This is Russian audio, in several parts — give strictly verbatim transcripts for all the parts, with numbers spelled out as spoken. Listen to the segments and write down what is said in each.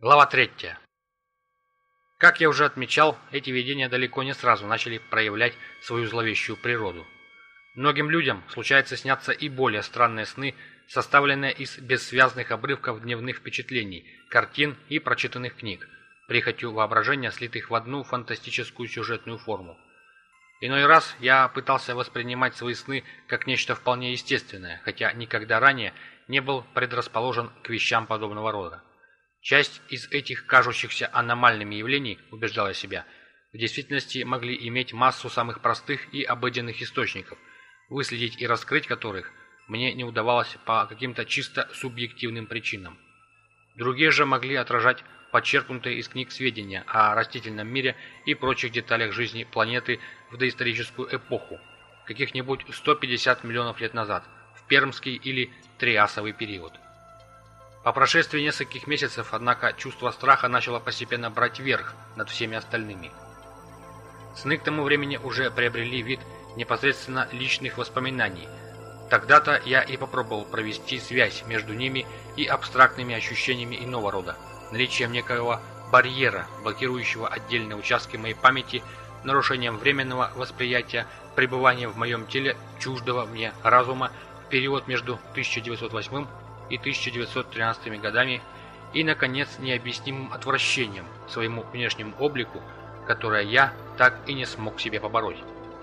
Глава третья. Как я уже отмечал, эти видения далеко не сразу начали проявлять свою зловещую природу. Многим людям случается снятся и более странные сны, составленные из бессвязных обрывков дневных впечатлений, картин и прочитанных книг, прихотью воображения, слитых в одну фантастическую сюжетную форму. Иной раз я пытался воспринимать свои сны как нечто вполне естественное, хотя никогда ранее не был предрасположен к вещам подобного рода. Часть из этих кажущихся аномальными явлений, убеждал я себя, в действительности могли иметь массу самых простых и обыденных источников, выследить и раскрыть которых мне не удавалось по каким-то чисто субъективным причинам. Другие же могли отражать подчеркнутые из книг сведения о растительном мире и прочих деталях жизни планеты в доисторическую эпоху, каких-нибудь сто пятьдесят миллионов лет назад, в пермский или триасовый период. По прошествии нескольких месяцев, однако, чувство страха начало постепенно брать верх над всеми остальными. Сны к тому времени уже приобрели вид непосредственно личных воспоминаний. Тогда-то я и попробовал провести связь между ними и абстрактными ощущениями иного рода, наличием некоего барьера, блокирующего отдельные участки моей памяти, нарушением временного восприятия, пребыванием в моем теле чуждого мне разума в период между тысяча девятьсот восьмым и тысяча девятьсот тринадцатыми годами и, наконец, необъяснимым отвращением к своему внешнему облику, которое я так и не смог себе побороть.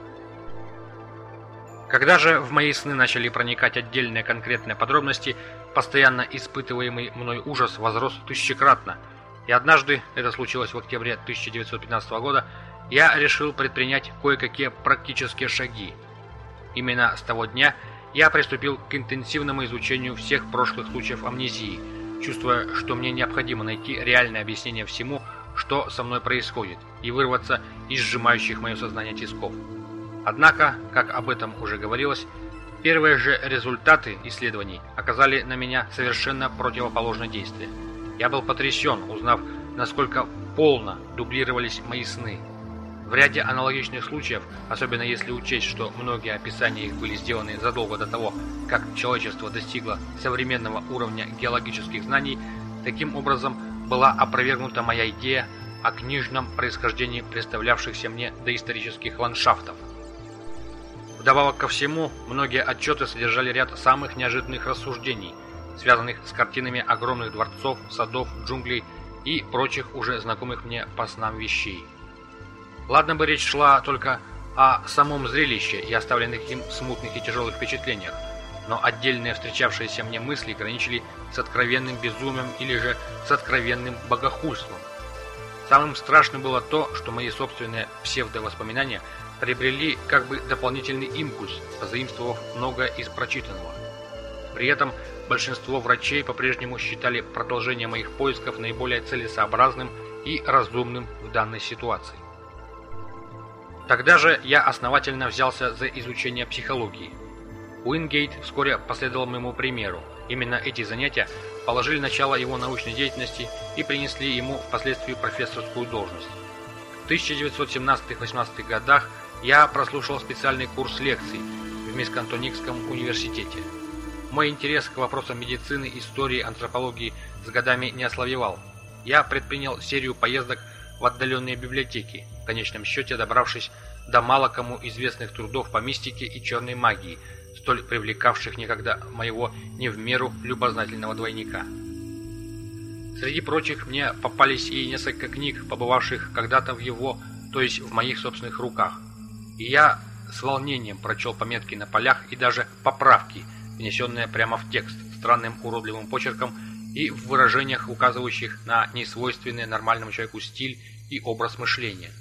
Когда же в мои сны начали проникать отдельные конкретные подробности, постоянно испытываемый мной ужас возрос тысячекратно, и однажды, это случилось в октябре тысяча девятьсот пятнадцатого года, я решил предпринять кое-какие практические шаги. Именно с того дня я приступил к интенсивному изучению всех прошлых случаев амнезии, чувствуя, что мне необходимо найти реальное объяснение всему, что со мной происходит, и вырваться из сжимающих мое сознание тисков. Однако, как об этом уже говорилось, первые же результаты исследований оказали на меня совершенно противоположное действие. Я был потрясен, узнав, насколько полно дублировались мои сны. В ряде аналогичных случаев, особенно если учесть, что многие описания их были сделаны задолго до того, как человечество достигло современного уровня геологических знаний, таким образом была опровергнута моя идея о книжном происхождении представлявшихся мне доисторических ландшафтов. Вдобавок ко всему, многие отчеты содержали ряд самых неожиданных рассуждений, связанных с картинами огромных дворцов, садов, джунглей и прочих уже знакомых мне по снам вещей. Ладно бы речь шла только о самом зрелище и оставленных им смутных и тяжелых впечатлениях, но отдельные встречавшиеся мне мысли граничили с откровенным безумием или же с откровенным богохульством. Самым страшным было то, что мои собственные псевдовоспоминания приобрели как бы дополнительный импульс, позаимствовав многое из прочитанного. При этом большинство врачей по-прежнему считали продолжение моих поисков наиболее целесообразным и разумным в данной ситуации. Тогда же я основательно взялся за изучение психологии. Уингейт вскоре последовал моему примеру. Именно эти занятия положили начало его научной деятельности и принесли ему впоследствии профессорскую должность. В тысяча девятьсот семнадцатых-восемнадцатых годах я прослушал специальный курс лекций в Мискантоникском университете. Мой интерес к вопросам медицины, истории, антропологии с годами не ослабевал. Я предпринял серию поездок в отдаленные библиотеки, в конечном счете добравшись до мало кому известных трудов по мистике и черной магии, столь привлекавших некогда моего не в меру любознательного двойника. Среди прочих мне попались и несколько книг, побывавших когда-то в его, то есть в моих собственных руках, и я с волнением прочел пометки на полях и даже поправки, внесенные прямо в текст, странным уродливым почерком и в выражениях, указывающих на несвойственный нормальному человеку стиль и образ мышления.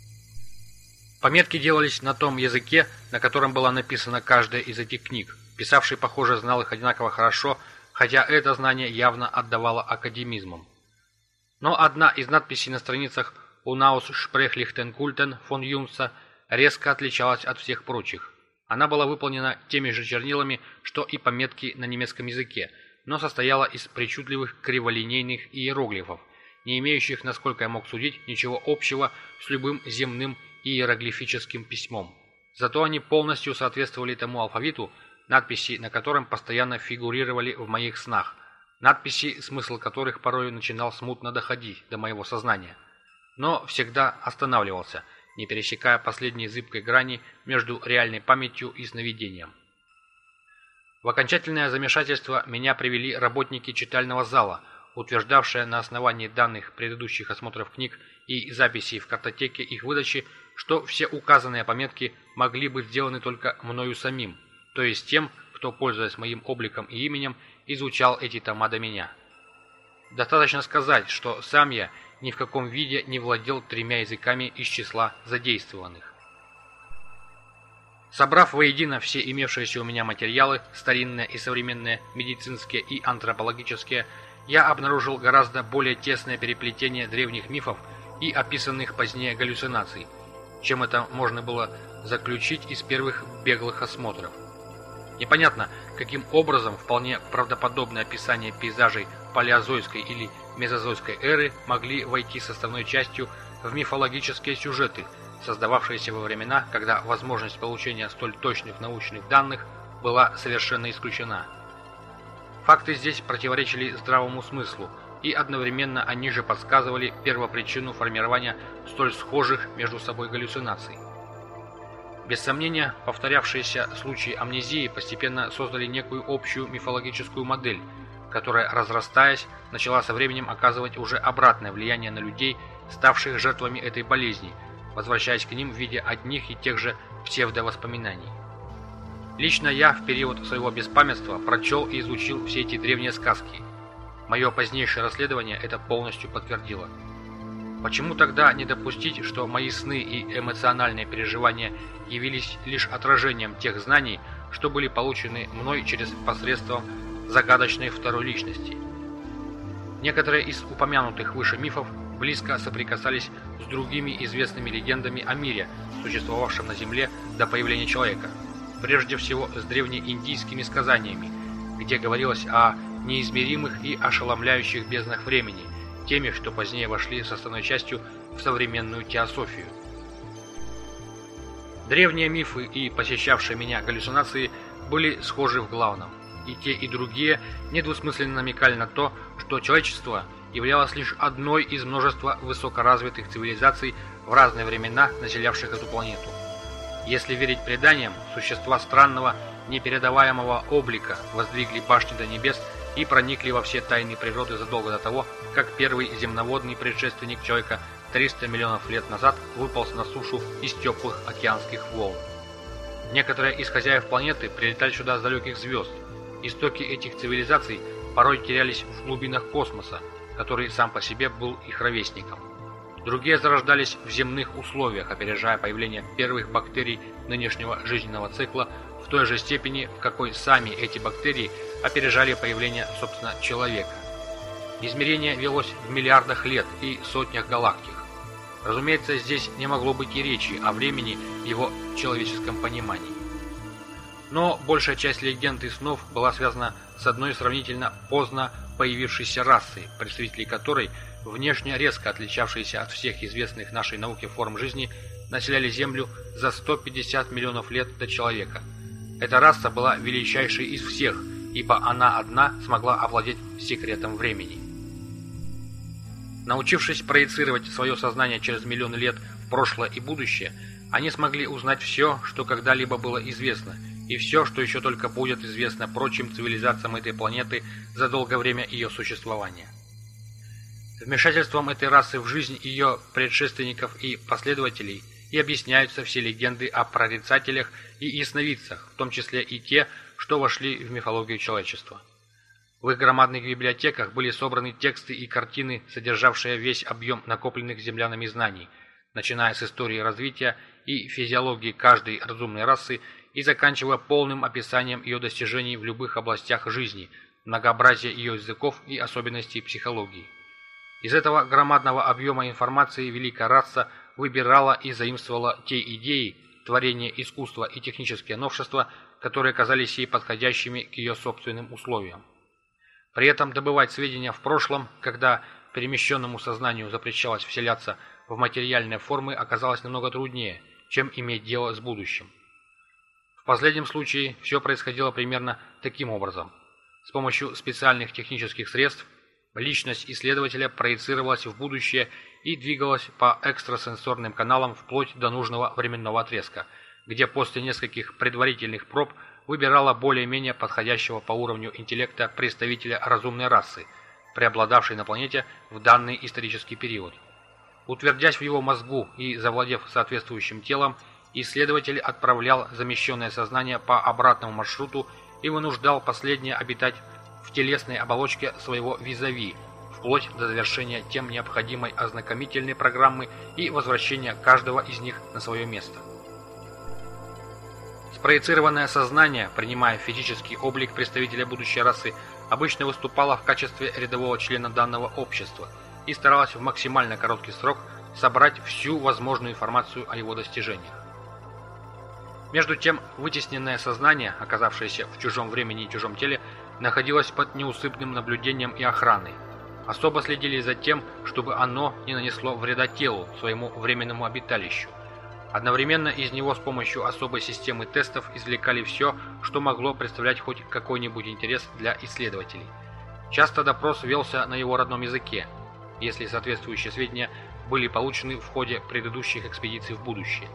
Пометки делались на том языке, на котором была написана каждая из этих книг. Писавший, похоже, знал их одинаково хорошо, хотя это знание явно отдавало академизмом. Но одна из надписей на страницах «Унаус Шпрехлихтенкультен» фон Юнса резко отличалась от всех прочих. Она была выполнена теми же чернилами, что и пометки на немецком языке, но состояла из причудливых криволинейных иероглифов, не имеющих, насколько я мог судить, ничего общего с любым земным иероглифическим письмом. Зато они полностью соответствовали тому алфавиту, надписи на котором постоянно фигурировали в моих снах, надписи, смысл которых порою начинал смутно доходить до моего сознания, но всегда останавливался, не пересекая последней зыбкой грани между реальной памятью и сновидением. В окончательное замешательство меня привели работники читального зала, утверждавшие на основании данных предыдущих осмотров книг и записей в картотеке их выдачи, что все указанные пометки могли быть сделаны только мною самим, то есть тем, кто, пользуясь моим обликом и именем, изучал эти тома до меня. Достаточно сказать, что сам я ни в каком виде не владел тремя языками из числа задействованных. Собрав воедино все имевшиеся у меня материалы, старинные и современные, медицинские и антропологические, я обнаружил гораздо более тесное переплетение древних мифов и описанных позднее галлюцинаций, чем это можно было заключить из первых беглых осмотров. Непонятно, каким образом вполне правдоподобное описание пейзажей палеозойской или мезозойской эры могли войти составной частью в мифологические сюжеты, создававшиеся во времена, когда возможность получения столь точных научных данных была совершенно исключена. Факты здесь противоречили здравому смыслу, и одновременно они же подсказывали первопричину формирования столь схожих между собой галлюцинаций. Без сомнения, повторявшиеся случаи амнезии постепенно создали некую общую мифологическую модель, которая, разрастаясь, начала со временем оказывать уже обратное влияние на людей, ставших жертвами этой болезни, возвращаясь к ним в виде одних и тех же псевдовоспоминаний. Лично я в период своего беспамятства прочел и изучил все эти древние сказки. Мое позднейшее расследование это полностью подтвердило. Почему тогда не допустить, что мои сны и эмоциональные переживания явились лишь отражением тех знаний, что были получены мной через посредством загадочной второй личности? Некоторые из упомянутых выше мифов близко соприкасались с другими известными легендами о мире, существовавшем на Земле до появления человека. Прежде всего с древнеиндийскими сказаниями, где говорилось о неизмеримых и ошеломляющих безднах времени, теми, что позднее вошли составной частью в современную теософию. Древние мифы и посещавшие меня галлюцинации были схожи в главном. И те, и другие недвусмысленно намекали на то, что человечество являлось лишь одной из множества высокоразвитых цивилизаций в разные времена, населявших эту планету. Если верить преданиям, существа странного, непередаваемого облика воздвигли башни до небес и проникли во все тайны природы задолго до того, как первый земноводный предшественник человека триста миллионов лет назад выполз на сушу из теплых океанских волн. Некоторые из хозяев планеты прилетали сюда с далеких звезд. Истоки этих цивилизаций порой терялись в глубинах космоса, который сам по себе был их ровесником. Другие зарождались в земных условиях, опережая появление первых бактерий нынешнего жизненного цикла в той же степени, в какой сами эти бактерии опережали появление, собственно, человека. Измерение велось в миллиардах лет и сотнях галактик. Разумеется, здесь не могло быть и речи о времени в его человеческом понимании. Но большая часть легенд и снов была связана с одной сравнительно поздно появившейся расой, представители которой, внешне резко отличавшиеся от всех известных нашей науке форм жизни, населяли Землю за сто пятьдесят миллионов лет до человека. Эта раса была величайшей из всех, ибо она одна смогла овладеть секретом времени. Научившись проецировать свое сознание через миллионы лет в прошлое и будущее, они смогли узнать все, что когда-либо было известно, и все, что еще только будет известно прочим цивилизациям этой планеты за долгое время ее существования. Вмешательством этой расы в жизнь ее предшественников и последователей и объясняются все легенды о прорицателях и ясновидцах, в том числе и те, что вошли в мифологию человечества. В их громадных библиотеках были собраны тексты и картины, содержавшие весь объем накопленных землянами знаний, начиная с истории развития и физиологии каждой разумной расы и заканчивая полным описанием ее достижений в любых областях жизни, многообразия ее языков и особенностей психологии. Из этого громадного объема информации великая раса выбирала и заимствовала те идеи, творения искусства и технические новшества, которые казались ей подходящими к ее собственным условиям. При этом добывать сведения в прошлом, когда перемещенному сознанию запрещалось вселяться в материальные формы, оказалось намного труднее, чем иметь дело с будущим. В последнем случае все происходило примерно таким образом. С помощью специальных технических средств личность исследователя проецировалась в будущее и двигалась по экстрасенсорным каналам вплоть до нужного временного отрезка, где после нескольких предварительных проб выбирала более-менее подходящего по уровню интеллекта представителя разумной расы, преобладавшей на планете в данный исторический период. Утвердясь в его мозгу и завладев соответствующим телом, исследователь отправлял замещенное сознание по обратному маршруту и вынуждал последнее обитать в телесной оболочке своего визави, вплоть до завершения тем необходимой ознакомительной программы и возвращения каждого из них на свое место. Спроецированное сознание, принимая физический облик представителя будущей расы, обычно выступало в качестве рядового члена данного общества и старалось в максимально короткий срок собрать всю возможную информацию о его достижениях. Между тем, вытесненное сознание, оказавшееся в чужом времени и чужом теле, находилось под неусыпным наблюдением и охраной. Особо следили за тем, чтобы оно не нанесло вреда телу, своему временному обиталищу. Одновременно из него с помощью особой системы тестов извлекали все, что могло представлять хоть какой-нибудь интерес для исследователей. Часто допрос велся на его родном языке, если соответствующие сведения были получены в ходе предыдущих экспедиций в будущее.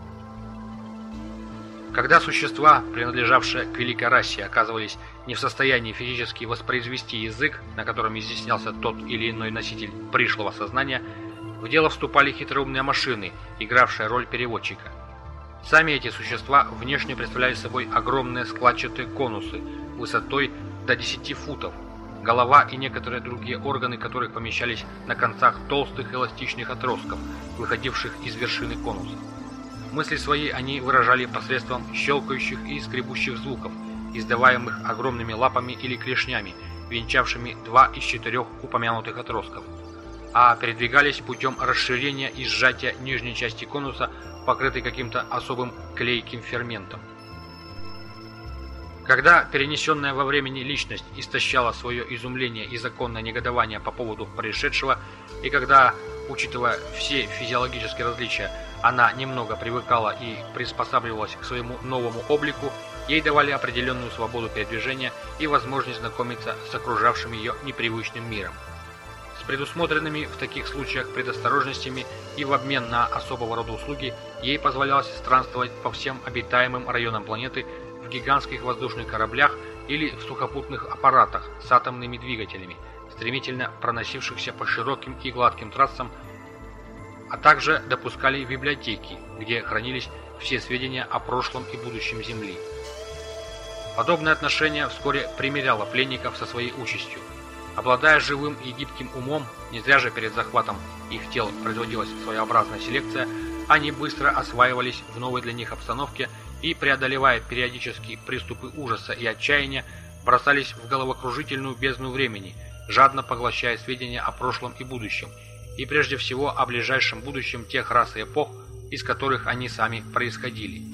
Когда существа, принадлежавшие к великой расе, оказывались не в состоянии физически воспроизвести язык, на котором изъяснялся тот или иной носитель пришлого сознания, в дело вступали хитроумные машины, игравшие роль переводчика. Сами эти существа внешне представляли собой огромные складчатые конусы высотой до десяти футов, голова и некоторые другие органы которых помещались на концах толстых эластичных отростков, выходивших из вершины конуса. Мысли свои они выражали посредством щелкающих и скребущих звуков, издаваемых огромными лапами или клешнями, венчавшими два из четырех упомянутых отростков, а передвигались путем расширения и сжатия нижней части конуса, покрытой каким-то особым клейким ферментом. Когда перенесенная во времени личность истощала свое изумление и законное негодование по поводу происшедшего, и когда, учитывая все физиологические различия, она немного привыкала и приспосабливалась к своему новому облику, ей давали определенную свободу передвижения и возможность знакомиться с окружавшим ее непривычным миром. С предусмотренными в таких случаях предосторожностями и в обмен на особого рода услуги ей позволялось странствовать по всем обитаемым районам планеты в гигантских воздушных кораблях или в сухопутных аппаратах с атомными двигателями, стремительно проносившихся по широким и гладким трассам, а также допускали библиотеки, где хранились все сведения о прошлом и будущем Земли. Подобное отношение вскоре примиряло пленников со своей участью. Обладая живым и гибким умом, не зря же перед захватом их тел производилась своеобразная селекция, они быстро осваивались в новой для них обстановке и, преодолевая периодические приступы ужаса и отчаяния, бросались в головокружительную бездну времени, жадно поглощая сведения о прошлом и будущем, и прежде всего о ближайшем будущем тех рас и эпох, из которых они сами происходили.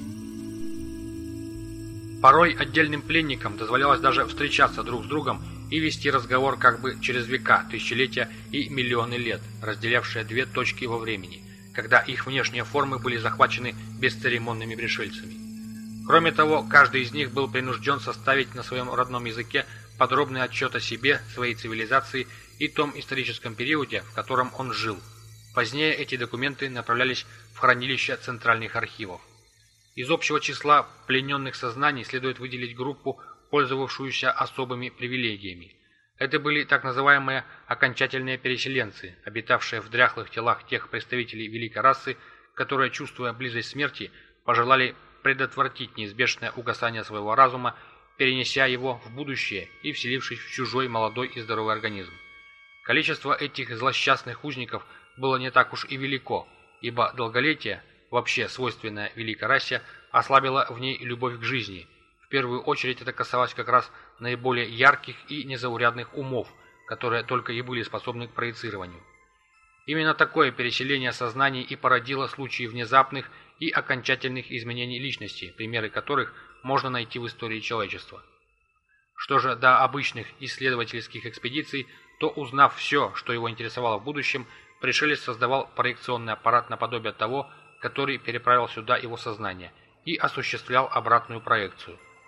Порой отдельным пленникам дозволялось даже встречаться друг с другом и вести разговор как бы через века, тысячелетия и миллионы лет, разделявшие две точки во времени, когда их внешние формы были захвачены бесцеремонными пришельцами. Кроме того, каждый из них был принужден составить на своем родном языке подробный отчет о себе, своей цивилизации и том историческом периоде, в котором он жил. Позднее эти документы направлялись в хранилище центральных архивов. Из общего числа плененных сознаний следует выделить группу, пользовавшуюся особыми привилегиями. Это были так называемые окончательные переселенцы, обитавшие в дряхлых телах тех представителей великой расы, которые, чувствуя близость смерти, пожелали предотвратить неизбежное угасание своего разума, перенеся его в будущее и вселившись в чужой молодой и здоровый организм. Количество этих злосчастных узников было не так уж и велико, ибо долголетие, вообще свойственное великой расе, ослабило в ней любовь к жизни. В первую очередь это касалось как раз наиболее ярких и незаурядных умов, которые только и были способны к проецированию. Именно такое переселение сознаний и породило случаи внезапных и окончательных изменений личности, примеры которых можно найти в истории человечества. Что же до обычных исследовательских экспедиций, то, узнав все, что его интересовало в будущем, пришелец создавал проекционный аппарат наподобие того, который переправил сюда его сознание, и осуществлял обратную проекцию.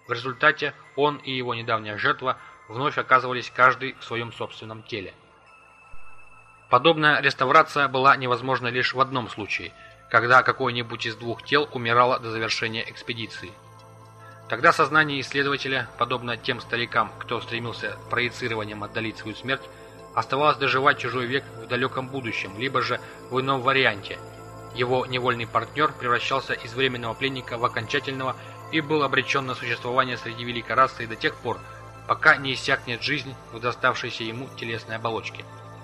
В результате он и его недавняя жертва вновь оказывались каждый в своем собственном теле. Подобная реставрация была невозможна лишь в одном случае, когда какое-нибудь из двух тел умирало до завершения экспедиции. Тогда сознание исследователя, подобно тем старикам, кто стремился проецированием отдалить свою смерть, оставалось доживать чужой век в далеком будущем, либо же в ином варианте. Его невольный партнер превращался из временного пленника в окончательного и был обречен на существование среди великой расы до тех пор, пока не иссякнет жизнь в доставшейся ему телесной оболочке.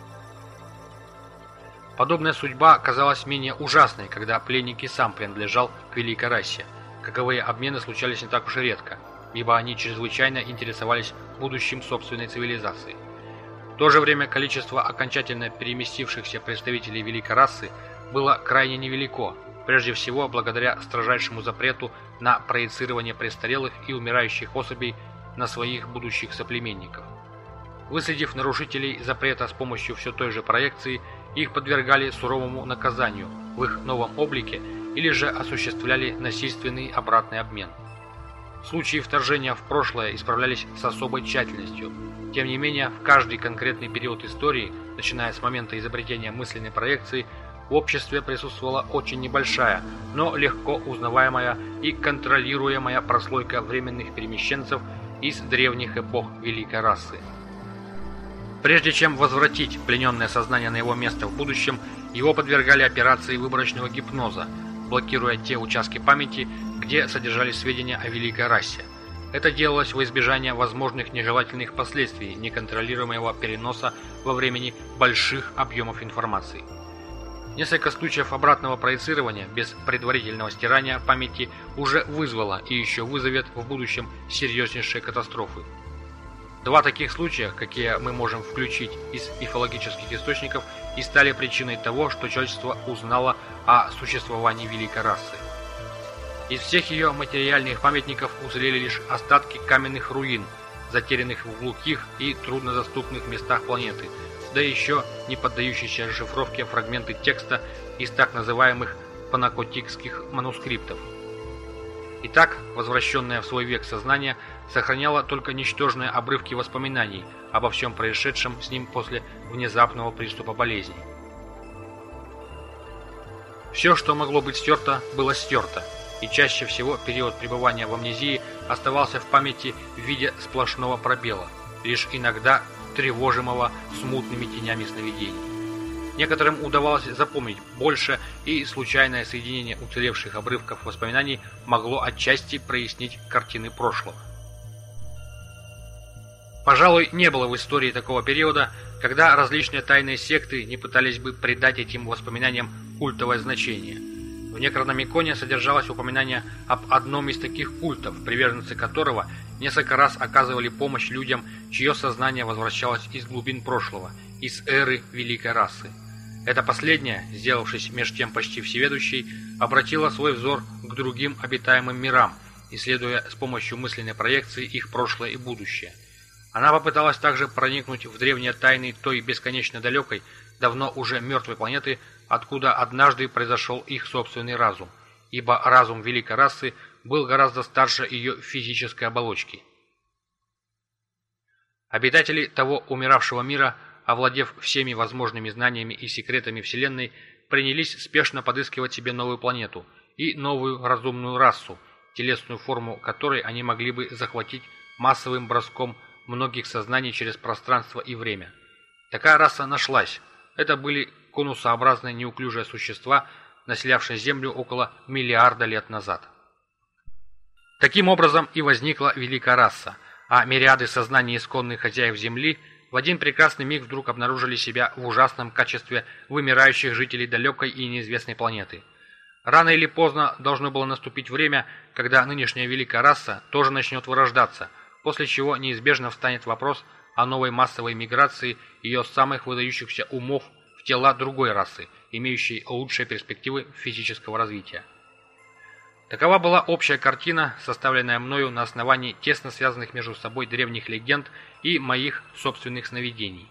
Подобная судьба казалась менее ужасной, когда пленник и сам принадлежал к великой расе. Каковые обмены случались не так уж и редко, ибо они чрезвычайно интересовались будущим собственной цивилизации. В то же время количество окончательно переместившихся представителей великой расы было крайне невелико, прежде всего благодаря строжайшему запрету на проецирование престарелых и умирающих особей на своих будущих соплеменников. Выследив нарушителей запрета с помощью все той же проекции, их подвергали суровому наказанию в их новом облике или же осуществляли насильственный обратный обмен. Случаи вторжения в прошлое исправлялись с особой тщательностью. Тем не менее, в каждый конкретный период истории, начиная с момента изобретения мысленной проекции, в обществе присутствовала очень небольшая, но легко узнаваемая и контролируемая прослойка временных перемещенцев из древних эпох великой расы. Прежде чем возвратить плененное сознание на его место в будущем, его подвергали операции выборочного гипноза, блокируя те участки памяти, где содержались сведения о великой расе. Это делалось во избежание возможных нежелательных последствий неконтролируемого переноса во времени больших объемов информации. Несколько случаев обратного проецирования без предварительного стирания памяти уже вызвало и еще вызовет в будущем серьезнейшие катастрофы. Два таких случая, какие мы можем включить из мифологических источников, и стали причиной того, что человечество узнало о существовании великой расы. Из всех ее материальных памятников уцелели лишь остатки каменных руин, затерянных в глухих и труднодоступных местах планеты, да еще не поддающиеся расшифровке фрагменты текста из так называемых панакотикских манускриптов. Итак, возвращенное в свой век сознание сохраняло только ничтожные обрывки воспоминаний обо всем происшедшем с ним после внезапного приступа болезни. Все, что могло быть стерто, было стерто, и чаще всего период пребывания в амнезии оставался в памяти в виде сплошного пробела, лишь иногда тревожимого смутными тенями сновидений. Некоторым удавалось запомнить больше, и случайное соединение уцелевших обрывков воспоминаний могло отчасти прояснить картины прошлого. Пожалуй, не было в истории такого периода, когда различные тайные секты не пытались бы придать этим воспоминаниям культовое значение. В Некрономиконе содержалось упоминание об одном из таких культов, приверженцы которого несколько раз оказывали помощь людям, чье сознание возвращалось из глубин прошлого, из эры великой расы. Это последнее, сделавшись меж тем почти всеведущей, обратила свой взор к другим обитаемым мирам, исследуя с помощью мысленной проекции их прошлое и будущее. Она попыталась также проникнуть в древние тайны той бесконечно далекой, давно уже мертвой планеты, откуда однажды произошел их собственный разум, ибо разум великой расы был гораздо старше ее физической оболочки. Обитатели того умиравшего мира, овладев всеми возможными знаниями и секретами Вселенной, принялись спешно подыскивать себе новую планету и новую разумную расу, телесную форму которой они могли бы захватить массовым броском многих сознаний через пространство и время. Такая раса нашлась. Это были конусообразные неуклюжие существа, населявшие Землю около миллиарда лет назад. Таким образом и возникла великая раса, а мириады сознаний исконных хозяев Земли в один прекрасный миг вдруг обнаружили себя в ужасном качестве вымирающих жителей далекой и неизвестной планеты. Рано или поздно должно было наступить время, когда нынешняя великая раса тоже начнет вырождаться, после чего неизбежно встанет вопрос о новой массовой миграции ее самых выдающихся умов в тела другой расы, имеющей лучшие перспективы физического развития. Такова была общая картина, составленная мною на основании тесно связанных между собой древних легенд и моих собственных сновидений.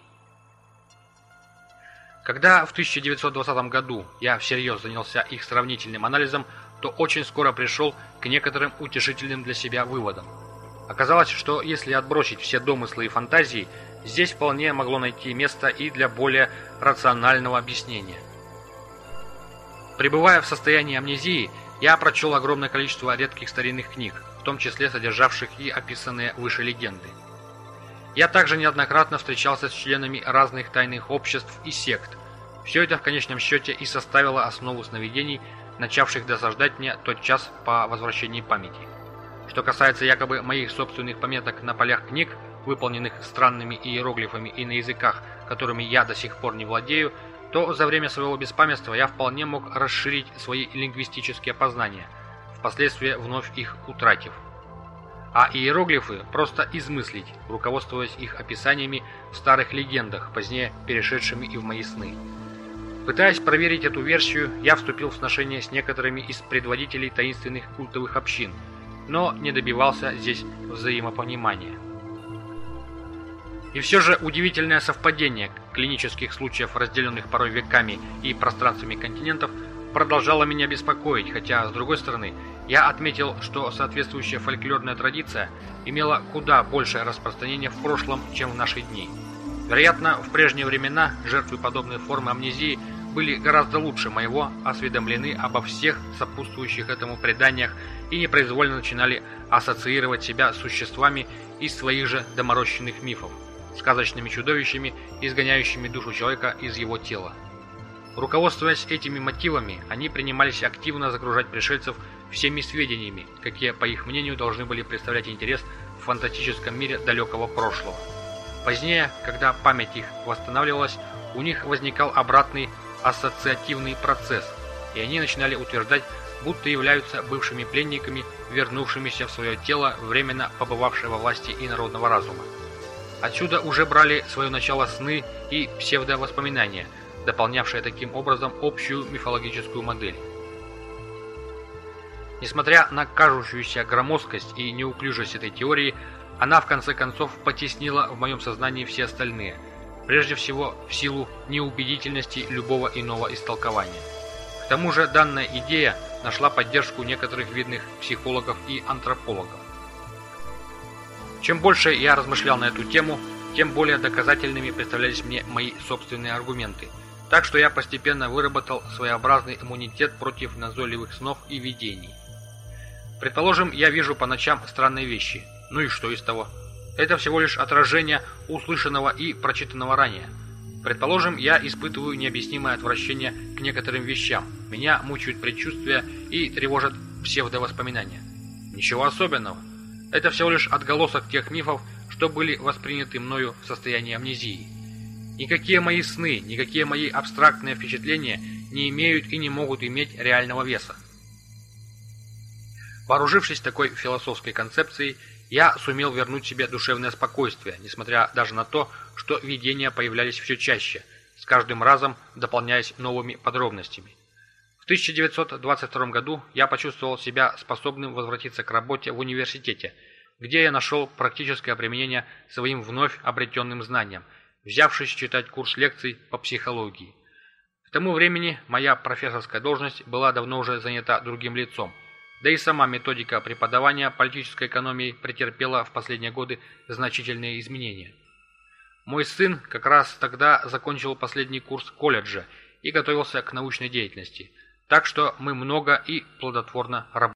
Когда в тысяча девятьсот двадцатом году я всерьез занялся их сравнительным анализом, то очень скоро пришел к некоторым утешительным для себя выводам. Оказалось, что если отбросить все домыслы и фантазии, здесь вполне могло найти место и для более рационального объяснения. Пребывая в состоянии амнезии, я прочел огромное количество редких старинных книг, в том числе содержавших и описанные выше легенды. Я также неоднократно встречался с членами разных тайных обществ и сект. Все это в конечном счете и составило основу сновидений, начавших досаждать мне тот час по возвращении памяти. Что касается якобы моих собственных пометок на полях книг, выполненных странными иероглифами и на языках, которыми я до сих пор не владею, то за время своего беспамятства я вполне мог расширить свои лингвистические познания, впоследствии вновь их утратив. А иероглифы просто измыслить, руководствуясь их описаниями в старых легендах, позднее перешедшими и в мои сны. Пытаясь проверить эту версию, я вступил в сношение с некоторыми из предводителей таинственных культовых общин, но не добивался здесь взаимопонимания. И все же удивительное совпадение клинических случаев, разделенных порой веками и пространствами континентов, продолжало меня беспокоить, хотя, с другой стороны, я отметил, что соответствующая фольклорная традиция имела куда большее распространение в прошлом, чем в наши дни. Вероятно, в прежние времена жертвы подобной формы амнезии были гораздо лучше моего осведомлены обо всех сопутствующих этому преданиях и непроизвольно начинали ассоциировать себя с существами из своих же доморощенных мифов, сказочными чудовищами, изгоняющими душу человека из его тела. Руководствуясь этими мотивами, они принимались активно загружать пришельцев всеми сведениями, какие, по их мнению, должны были представлять интерес в фантастическом мире далекого прошлого. Позднее, когда память их восстанавливалась, у них возникал обратный ассоциативный процесс, и они начинали утверждать, будто являются бывшими пленниками, вернувшимися в свое тело, временно побывавшие во власти инородного разума. Отсюда уже брали свое начало сны и псевдовоспоминания, дополнявшие таким образом общую мифологическую модель. Несмотря на кажущуюся громоздкость и неуклюжесть этой теории, она в конце концов потеснила в моем сознании все остальные, прежде всего в силу неубедительности любого иного истолкования. К тому же данная идея нашла поддержку некоторых видных психологов и антропологов. Чем больше я размышлял на эту тему, тем более доказательными представлялись мне мои собственные аргументы, так что я постепенно выработал своеобразный иммунитет против назойливых снов и видений. Предположим, я вижу по ночам странные вещи. Ну и что из того? Это всего лишь отражение услышанного и прочитанного ранее. Предположим, я испытываю необъяснимое отвращение к некоторым вещам. Меня мучают предчувствия и тревожат псевдовоспоминания. Ничего особенного. Это всего лишь отголосок тех мифов, что были восприняты мною в состоянии амнезии. Никакие мои сны, никакие мои абстрактные впечатления не имеют и не могут иметь реального веса. Вооружившись такой философской концепцией, я сумел вернуть себе душевное спокойствие, несмотря даже на то, что видения появлялись все чаще, с каждым разом дополняясь новыми подробностями. В тысяча девятьсот двадцать втором году я почувствовал себя способным возвратиться к работе в университете, где я нашел практическое применение своим вновь обретенным знаниям, взявшись читать курс лекций по психологии. К тому времени моя профессорская должность была давно уже занята другим лицом, да и сама методика преподавания политической экономии претерпела в последние годы значительные изменения. Мой сын как раз тогда закончил последний курс колледжа и готовился к научной деятельности, так что мы много и плодотворно работали.